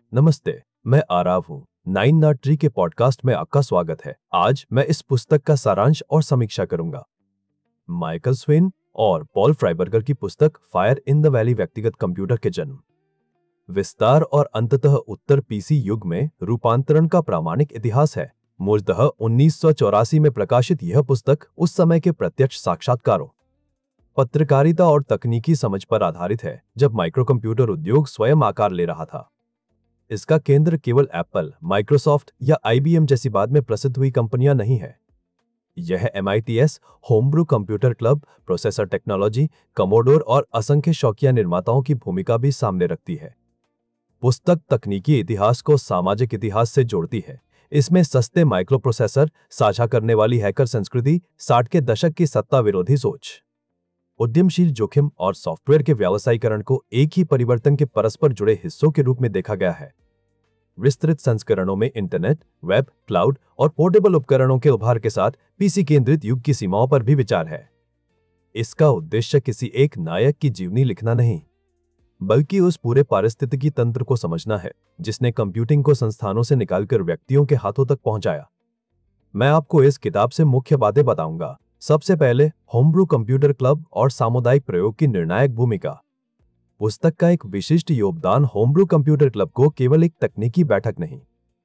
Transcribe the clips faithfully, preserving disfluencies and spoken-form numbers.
नमस्ते, मैं आराव हूँ। नाइन नॉट ट्री के पॉडकास्ट में आपका स्वागत है। आज मैं इस पुस्तक का सारांश और समीक्षा करूंगा। माइकल स्वेन और पॉल फ्राइबर्गर की पुस्तक फायर इन द वैली व्यक्तिगत कंप्यूटर के जन्म, विस्तार और अंततः उत्तर पीसी युग में रूपांतरण का प्रामाणिक इतिहास है। मूलतः उन्नीस सौ चौरासी में प्रकाशित यह पुस्तक उस समय के प्रत्यक्ष साक्षात्कारों, पत्रकारिता और तकनीकी समझ पर आधारित है जब माइक्रो कंप्यूटर उद्योग स्वयं आकार ले रहा था। इसका केंद्र केवल एप्पल, माइक्रोसॉफ्ट या आईबीएम जैसी बाद में प्रसिद्ध हुई कंपनियां नहीं है। यह MITS, Homebrew Computer Club, Processor Technology, Commodore और असंख्य शौकिया निर्माताओं की भूमिका भी सामने रखती है। पुस्तक तकनीकी इतिहास को सामाजिक इतिहास से जोड़ती है। इसमें सस्ते माइक्रोप्रोसेसर, साझा करने वाली हैकर संस्कृति, साठ के दशक की सत्ता विरोधी सोच, उद्यमशील जोखिम और सॉफ्टवेयर के व्यावसायीकरण को एक ही परिवर्तन के परस्पर जुड़े हिस्सों के रूप में देखा गया है। विस्तृत संस्करणों में इंटरनेट, वेब, क्लाउड और पोर्टेबल उपकरणों के उभार के साथ पीसी केंद्रित युग की सीमाओं पर भी विचार है। इसका उद्देश्य किसी एक नायक की जीवनी लिखना नहीं, बल्कि उस पूरे पारिस्थितिकी तंत्र को समझना है जिसने कंप्यूटिंग को संस्थानों से निकालकर व्यक्तियों के हाथों तक पहुंचाया। मैं आपको इस किताब से मुख्य बातें बताऊंगा। सबसे पहले, होमब्रू कंप्यूटर क्लब और सामुदायिक प्रयोग की निर्णायक भूमिका। पुस्तक का एक विशिष्ट योगदान होमब्रू कंप्यूटर क्लब को केवल एक तकनीकी बैठक नहीं,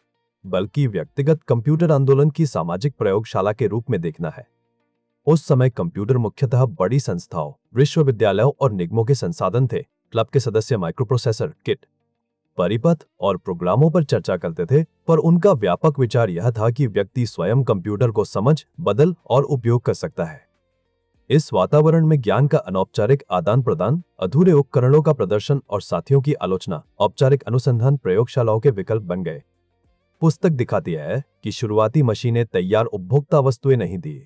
बल्कि व्यक्तिगत कंप्यूटर आंदोलन की सामाजिक प्रयोगशाला के रूप में देखना है। उस समय कंप्यूटर मुख्यतः बड़ी संस्थाओं, विश्वविद्यालयों और निगमों के संसाधन थे। क्लब के सदस्य माइक्रोप्रोसेसर, किट, परिपथ और प्रोग्रामों पर चर्चा करते थे, पर उनका व्यापक विचार यह था कि व्यक्ति स्वयं कंप्यूटर को समझ, बदल और उपयोग कर सकता है। इस वातावरण में ज्ञान का अनौपचारिक आदान प्रदान, अधूरे उपकरणों का प्रदर्शन और साथियों की आलोचना औपचारिक अनुसंधान प्रयोगशालाओं के विकल्प बन गए। पुस्तक दिखाती है कि शुरुआती मशीनें तैयार उपभोक्ता वस्तुएं नहीं दी।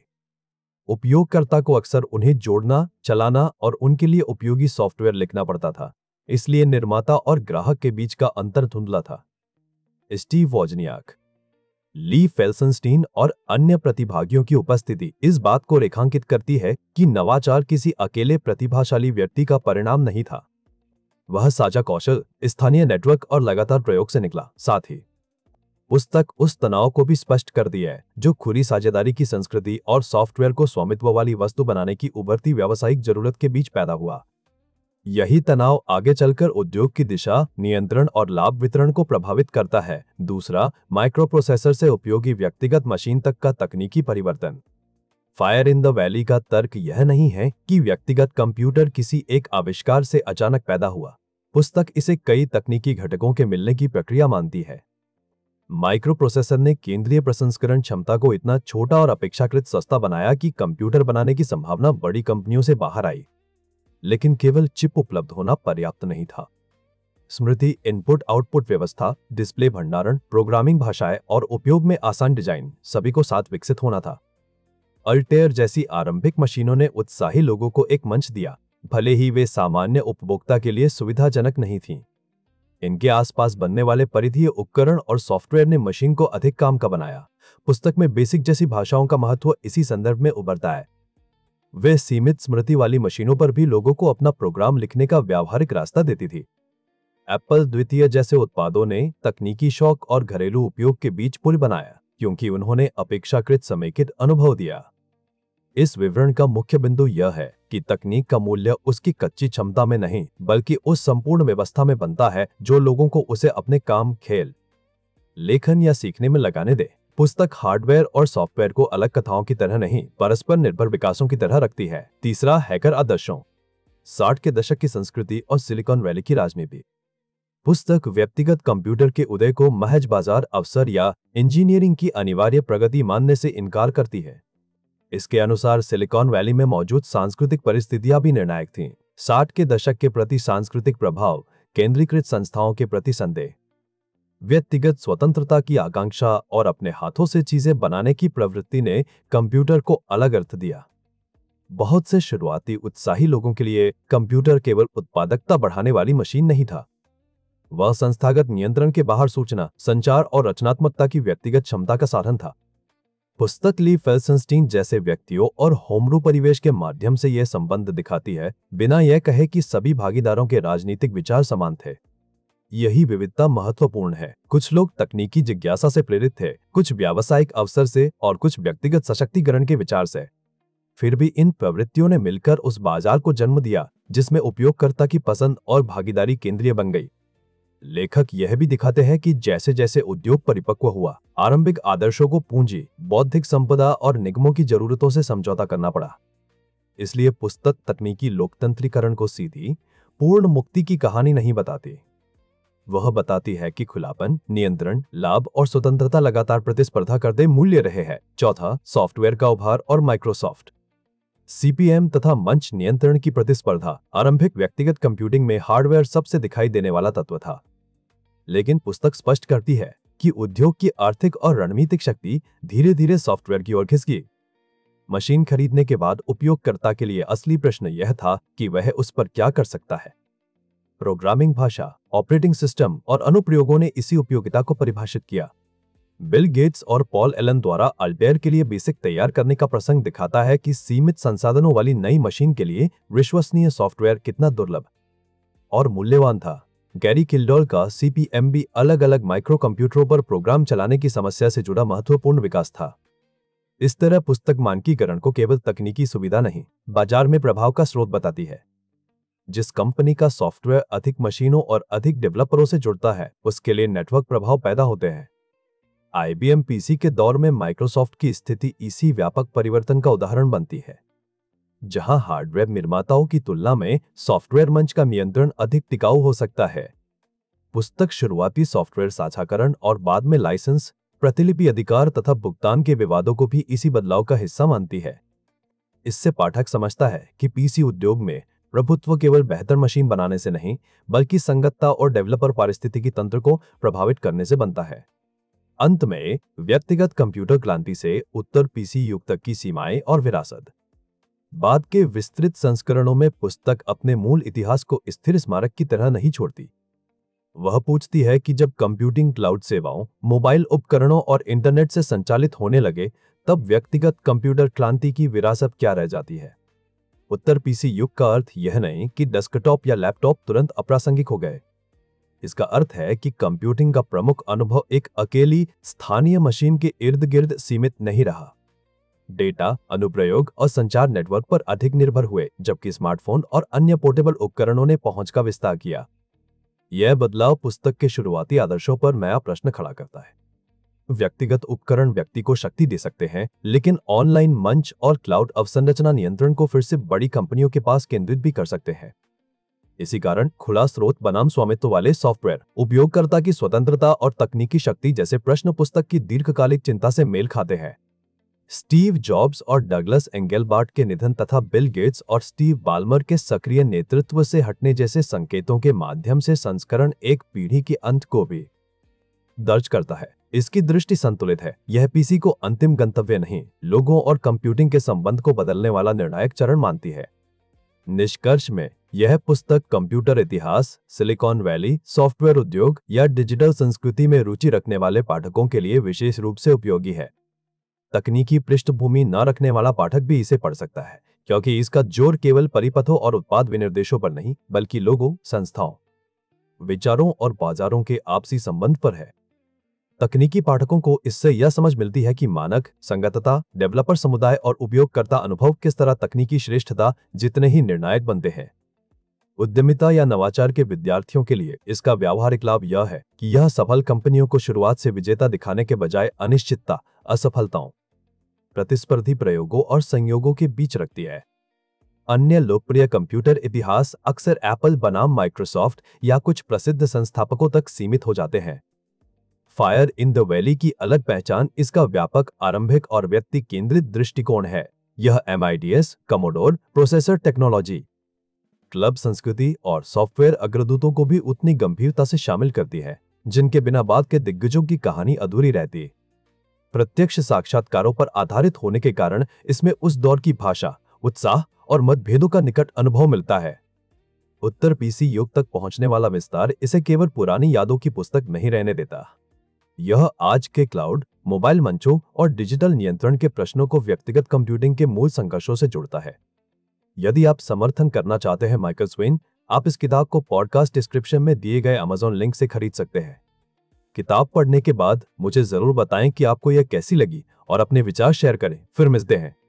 उपयोगकर्ता को अक्सर उन्हें जोड़ना, चलाना और उनके लिए उपयोगी सॉफ्टवेयर लिखना पड़ता था। इसलिए निर्माता और ग्राहक के बीच का अंतर धुंधला था। स्टीव वोजनियाक, ली फेल्सेनस्टीन और अन्य प्रतिभागियों की उपस्थिति इस बात को रेखांकित करती है कि नवाचार किसी अकेले प्रतिभाशाली व्यक्ति का परिणाम नहीं था। वह साझा कौशल, स्थानीय नेटवर्क और लगातार प्रयोग से निकला। साथ ही पुस्तक उस तनाव को भी स्पष्ट कर दिया है जो खुली साझेदारी की संस्कृति और सॉफ्टवेयर को स्वामित्व वाली वस्तु बनाने की उभरती व्यावसायिक जरूरत के बीच पैदा हुआ। यही तनाव आगे चलकर उद्योग की दिशा, नियंत्रण और लाभ वितरण को प्रभावित करता है। दूसरा, माइक्रोप्रोसेसर से उपयोगी व्यक्तिगत मशीन तक का तकनीकी परिवर्तन। फायर इन द वैली का तर्क यह नहीं है कि व्यक्तिगत कंप्यूटर किसी एक आविष्कार से अचानक पैदा हुआ। पुस्तक इसे कई तकनीकी घटकों के मिलने की प्रक्रिया मानती है। माइक्रोप्रोसेसर ने केंद्रीय प्रसंस्करण क्षमता को इतना छोटा और अपेक्षाकृत सस्ता बनाया कि कंप्यूटर बनाने की संभावना बड़ी कंपनियों से बाहर आई। लेकिन केवल चिप उपलब्ध होना पर्याप्त नहीं था। स्मृति, इनपुट आउटपुट व्यवस्था, डिस्प्ले भंडारण, प्रोग्रामिंग भाषाएं और उपयोग में आसान डिजाइन सभी को साथ विकसित होना था। अल्टेयर जैसी आरंभिक मशीनों ने उत्साही लोगों को एक मंच दिया, भले ही वे सामान्य उपभोक्ता के लिए सुविधाजनक नहीं थीं। इनके आसपास बनने वाले परिधीय उपकरण और सॉफ्टवेयर ने मशीन को अधिक काम का बनाया। पुस्तक में बेसिक जैसी भाषाओं का महत्व इसी संदर्भ में उभरता है। वे सीमित स्मृति वाली मशीनों पर भी लोगों को अपना प्रोग्राम लिखने का व्यावहारिक रास्ता देती थी। एप्पल द्वितीय जैसे उत्पादों ने तकनीकी शौक और घरेलू उपयोग के बीच पुल बनाया, क्योंकि उन्होंने अपेक्षाकृत समेकित अनुभव दिया। इस विवरण का मुख्य बिंदु यह है कि तकनीक का मूल्य उसकी कच्ची क्षमता में नहीं, बल्कि उस संपूर्ण व्यवस्था में बनता है जो लोगों को उसे अपने काम, खेल, लेखन या सीखने में लगाने दे। पुस्तक हार्डवेयर और सॉफ्टवेयर को अलग कथाओं की तरह नहीं, परस्पर निर्भर विकासों की तरह रखती है। तीसरा, हैकर आदर्शों, साठ के दशक की संस्कृति और सिलिकॉन वैली की राजनीति। पुस्तक व्यक्तिगत कंप्यूटर के उदय को महज बाजार अवसर या इंजीनियरिंग की अनिवार्य प्रगति मानने से इनकार करती है। इसके अनुसार सिलिकॉन वैली में मौजूद सांस्कृतिक परिस्थितियां भी निर्णायक थीं। साठ के दशक के प्रति सांस्कृतिक प्रभाव, केंद्रीकृत संस्थाओं के प्रति संदेह, व्यक्तिगत स्वतंत्रता की आकांक्षा और अपने हाथों से चीजें बनाने की प्रवृत्ति ने कंप्यूटर को अलग अर्थ दिया। बहुत से शुरुआती उत्साही लोगों के लिए कंप्यूटर केवल उत्पादकता बढ़ाने वाली मशीन नहीं था, वह संस्थागत नियंत्रण के बाहर सूचना, संचार और रचनात्मकता की व्यक्तिगत क्षमता का साधन था। पुस्तक ली फेल्सेनस्टीन जैसे व्यक्तियों और होमब्रू परिवेश के माध्यम से यह संबंध दिखाती है, बिना यह कहे कि सभी भागीदारों के राजनीतिक विचार समान थे। यही विविधता महत्वपूर्ण है। कुछ लोग तकनीकी जिज्ञासा से प्रेरित थे, कुछ व्यावसायिक अवसर से और कुछ व्यक्तिगत सशक्तिकरण के विचार से। फिर भी इन प्रवृत्तियों ने मिलकर उस बाजार को जन्म दिया जिसमें उपयोगकर्ता की पसंद और भागीदारी केंद्रीय बन गई। लेखक यह भी दिखाते हैं कि जैसे जैसे उद्योग परिपक्व हुआ, आरंभिक आदर्शों को पूंजी, बौद्धिक संपदा और निगमों की जरूरतों से समझौता करना पड़ा। इसलिए पुस्तक तकनीकी लोकतंत्रीकरण को सीधी, पूर्ण मुक्ति की कहानी नहीं बताती। वह बताती है कि खुलापन, नियंत्रण, लाभ और स्वतंत्रता लगातार प्रतिस्पर्धा करते मूल्य रहे हैं। चौथा, सॉफ्टवेयर का उभार और माइक्रोसॉफ्ट। सीपीएम तथा मंच नियंत्रण की प्रतिस्पर्धा आरंभिक व्यक्तिगत कंप्यूटिंग में हार्डवेयर सबसे दिखाई देने वाला तत्व था। लेकिन पुस्तक स्पष्ट करती है कि उद्योग की आर्थिक और रणनीतिक शक्ति धीरे धीरे सॉफ्टवेयर की ओर खिसकी। मशीन खरीदने के बाद उपयोगकर्ता के लिए असली प्रश्न यह था कि वह उस पर क्या कर सकता है। प्रोग्रामिंग भाषा, ऑपरेटिंग सिस्टम और अनुप्रयोगों ने इसी उपयोगिता को परिभाषित किया। बिल गेट्स और पॉल एलन द्वारा अल्टेयर के लिए बेसिक तैयार करने का प्रसंग दिखाता है कि सीमित संसाधनों वाली नई मशीन के लिए विश्वसनीय सॉफ्टवेयर कितना दुर्लभ और मूल्यवान था। गैरी किल्डोर का सीपीएम भी अलग अलग माइक्रो कंप्यूटरों पर प्रोग्राम चलाने की समस्या से जुड़ा महत्वपूर्ण विकास था। इस तरह पुस्तक मानकीकरण को केवल तकनीकी सुविधा नहीं, बाजार में प्रभाव का स्रोत बताती है। जिस कंपनी का सॉफ्टवेयर अधिक मशीनों और अधिक डेवलपरों से जुड़ता है, उसके लिए नेटवर्क प्रभाव पैदा होते हैं। आईबीएम पीसी के दौर में माइक्रोसॉफ्ट की स्थिति इसी व्यापक परिवर्तन का उदाहरण बनती है, जहां हार्डवेयर निर्माताओं की तुलना में सॉफ्टवेयर मंच का नियंत्रण अधिक टिकाऊ हो सकता है। पुस्तक शुरुआती सॉफ्टवेयर साझाकरण और बाद में लाइसेंस, प्रतिलिपि अधिकार तथा भुगतान के विवादों को भी इसी बदलाव का हिस्सा मानती है। इससे पाठक समझता है कि पीसी उद्योग में प्रभुत्व केवल बेहतर मशीन बनाने से नहीं, बल्कि संगतता और डेवलपर पारिस्थितिकी तंत्र को प्रभावित करने से बनता है। अंत में व्यक्तिगत कंप्यूटर क्रांति से उत्तर पीसी युग तक की सीमाएं और विरासत। बाद के विस्तृत संस्करणों में पुस्तक अपने मूल इतिहास को स्थिर स्मारक की तरह नहीं छोड़ती। वह पूछती है कि जब कंप्यूटिंग क्लाउड सेवाओं, मोबाइल उपकरणों और इंटरनेट से संचालित होने लगे, तब व्यक्तिगत कंप्यूटर क्रांति की विरासत क्या रह जाती है। उत्तर पीसी युग का अर्थ यह नहीं कि डेस्कटॉप या लैपटॉप तुरंत अप्रासंगिक हो गए। इसका अर्थ है कि कंप्यूटिंग का प्रमुख अनुभव एक अकेली स्थानीय मशीन के इर्द गिर्द सीमित नहीं रहा। डेटा, अनुप्रयोग और संचार नेटवर्क पर अधिक निर्भर हुए, जबकि स्मार्टफोन और अन्य पोर्टेबल उपकरणों ने पहुंच का विस्तार किया। यह बदलाव पुस्तक के शुरुआती आदर्शों पर नया प्रश्न खड़ा करता है। व्यक्तिगत उपकरण व्यक्ति को शक्ति दे सकते हैं, लेकिन ऑनलाइन मंच और क्लाउड अवसंरचना नियंत्रण को फिर से बड़ी कंपनियों के पास केंद्रित भी कर सकते हैं। इसी कारण खुला स्रोत बनाम स्वामित्व वाले सॉफ्टवेयर, उपयोगकर्ता की स्वतंत्रता और तकनीकी शक्ति जैसे प्रश्न पुस्तक की दीर्घकालिक चिंता से मेल खाते हैं। स्टीव जॉब्स और डगलस एंगेलबार्ट के निधन तथा बिल गेट्स और स्टीव बाल्मर के सक्रिय नेतृत्व से हटने जैसे संकेतों के माध्यम से संस्करण एक पीढ़ी के अंत को भी दर्ज करता है। इसकी दृष्टि संतुलित है। यह पीसी को अंतिम गंतव्य नहीं, लोगों और कंप्यूटिंग के संबंध को बदलने वाला निर्णायक चरण मानती है। निष्कर्ष में यह पुस्तक कंप्यूटर इतिहास, सिलिकॉन वैली, सॉफ्टवेयर उद्योग या डिजिटल संस्कृति में रुचि रखने वाले पाठकों के लिए विशेष रूप से उपयोगी है। तकनीकी पृष्ठभूमि न रखने वाला पाठक भी इसे पढ़ सकता है, क्योंकि इसका जोर केवल परिपथों और उत्पाद विनिर्देशों पर नहीं, बल्कि लोगों, संस्थाओं, विचारों और बाजारों के आपसी संबंध पर है। तकनीकी पाठकों को इससे यह समझ मिलती है कि मानक, संगतता, डेवलपर समुदाय और उपयोगकर्ता अनुभव किस तरह तकनीकी श्रेष्ठता जितने ही निर्णायक बनते हैं। उद्यमिता या नवाचार के विद्यार्थियों के लिए इसका व्यावहारिक लाभ यह है कि यह सफल कंपनियों को शुरुआत से विजेता दिखाने के बजाय अनिश्चितता, असफलताओं, प्रतिस्पर्धी प्रयोगों और संयोगों के बीच रखती है। अन्य लोकप्रिय कंप्यूटर इतिहास अक्सर एप्पल बनाम माइक्रोसॉफ्ट या कुछ प्रसिद्ध संस्थापकों तक सीमित हो जाते हैं। फायर इन द वैली की अलग पहचान इसका व्यापक, आरंभिक और व्यक्ति केंद्रित दृष्टिकोण है। यह MIDS, Commodore, Processor Technology, club संस्कृति और सॉफ्टवेयर अग्रदूतों को भी उतनी गंभीरता से शामिल करती है, जिनके बिना बाद के दिग्गजों की कहानी अधूरी रहती। प्रत्यक्ष साक्षात्कारों पर आधारित होने के कारण इसमें उस दौर की भाषा, उत्साह और मतभेदों का निकट अनुभव मिलता है। उत्तर पीसी युग तक पहुंचने वाला विस्तार इसे केवल पुरानी यादों की पुस्तक नहीं रहने देता। यह आज के क्लाउड, मोबाइल मंचों और डिजिटल नियंत्रण के प्रश्नों को व्यक्तिगत कंप्यूटिंग के मूल संघर्षों से जोड़ता है। यदि आप समर्थन करना चाहते हैं माइकल स्वेन, आप इस किताब को पॉडकास्ट डिस्क्रिप्शन में दिए गए अमेज़न लिंक से खरीद सकते हैं। किताब पढ़ने के बाद मुझे जरूर बताएं कि आपको यह कैसी लगी और अपने विचार शेयर करें। फिर मिलते हैं।